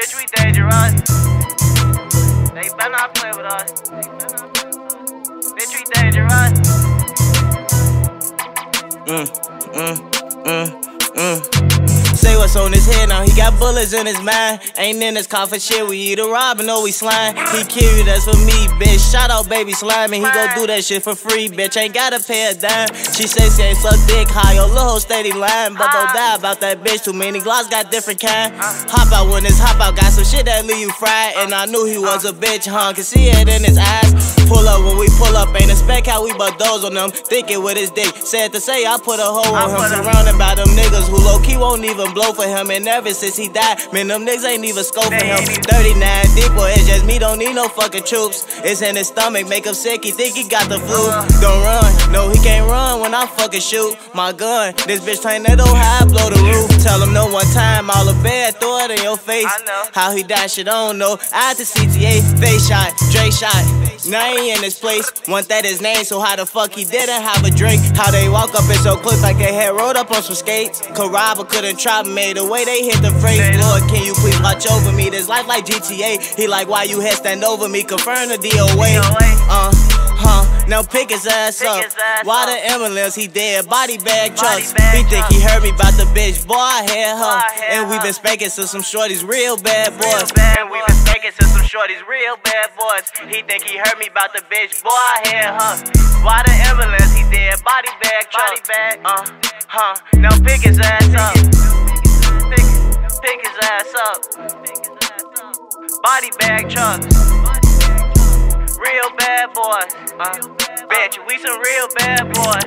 Bitch, we dangerous. They better not play with us. Bitch, we dangerous. Say what's on his head now, he got bullets in his mind. Ain't in his car for shit, we either robbing or we slime. He carried us for me, bitch, shout out baby slime. And he gon' do that shit for free, bitch, ain't gotta pay a dime. She say she ain't suck dick high, your little hoe steady lying. But don't die about that bitch, too many glocks got different kind. Hop out when it's hop out, got some shit that leave you fried. And I knew he was a bitch, huh, can see it in his eyes. Pull up when we pull up, ain't expect how we but those on them. Thinking with his dick, sad to say I put a hole on him. Surrounded by them niggas who low-key won't even blow for him. And ever since he died, man, them niggas ain't even scope for him. 39 deep, boy, it's just me, don't need no fucking troops. It's in his stomach, make him sick, he think he got the flu. Don't run, no, he can't run when I fucking shoot my gun. This bitch tornado high, blow the roof. Tell him no one time, all the bad, throw it in your face. How he died, shit, I don't know. I had the CTA, face shot, Dre shot. Now he in this place, want that his name, so how the fuck he didn't have a drink? How they walk up in so close like they had rode up on some skates. Could rob but couldn't trap me, the way they hit the phrase. Lord, can you please watch over me? This life like GTA. He like, why you head stand over me? Confirm the DOA. Now pick his ass up. Why the ambulance? He dead. Body bag trucks. He think he heard me about the bitch. Boy, I had her. And we been spanking to some shorties, real bad boys. And we been spanking to some shorties, real bad boys. He think he heard me about the bitch. Boy, I had her. Why the ambulance? He dead. Body bag trucks. Now pick his ass up. Pick his ass up. Body bag trucks. Real bad boys. Bitch, we some real bad boys.